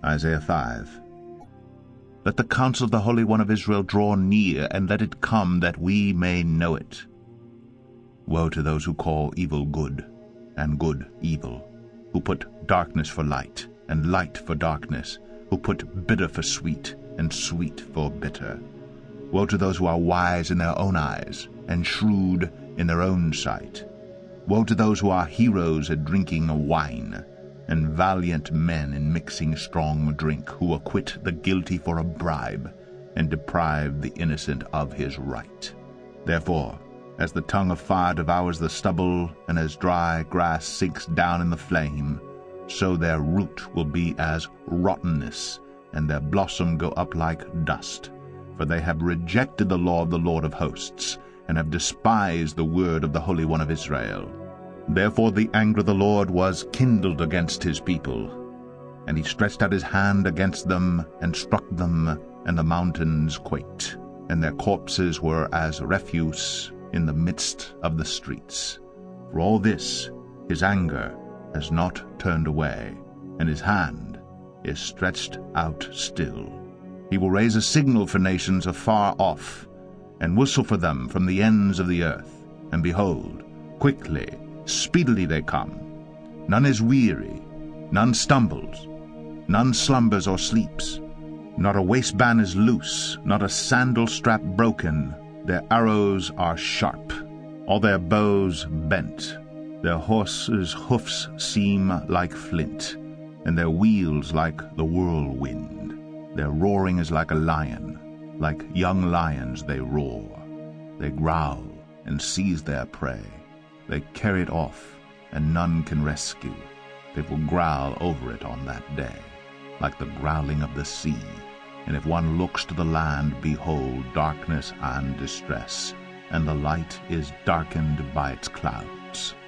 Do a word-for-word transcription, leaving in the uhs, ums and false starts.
Isaiah five. Let the counsel of the Holy One of Israel draw near, and let it come, that we may know it. Woe to those who call evil good, and good evil, who put darkness for light, and light for darkness, who put bitter for sweet, and sweet for bitter. Woe to those who are wise in their own eyes, and shrewd in their own sight. Woe to those who are heroes at drinking wine, and valiant men in mixing strong drink, who acquit the guilty for a bribe, and deprive the innocent of his right. Therefore, as the tongue of fire devours the stubble, and as dry grass sinks down in the flame, so their root will be as rottenness, and their blossom go up like dust. For they have rejected the law of the Lord of hosts, and have despised the word of the Holy One of Israel. Therefore the anger of the Lord was kindled against his people, and he stretched out his hand against them, and struck them, and the mountains quaked, and their corpses were as refuse in the midst of the streets. For all this his anger has not turned away, and his hand is stretched out still. He will raise a signal for nations afar off, and whistle for them from the ends of the earth. And behold, quickly, speedily they come. None is weary, none stumbles, none slumbers or sleeps. Not a waistband is loose, not a sandal strap broken. Their arrows are sharp, all their bows bent. Their horses' hoofs seem like flint, and their wheels like the whirlwind. Their roaring is like a lion, like young lions they roar. They growl and seize their prey. They carry it off, and none can rescue. They will growl over it on that day, like the growling of the sea. And if one looks to the land, behold, darkness and distress, and the light is darkened by its clouds.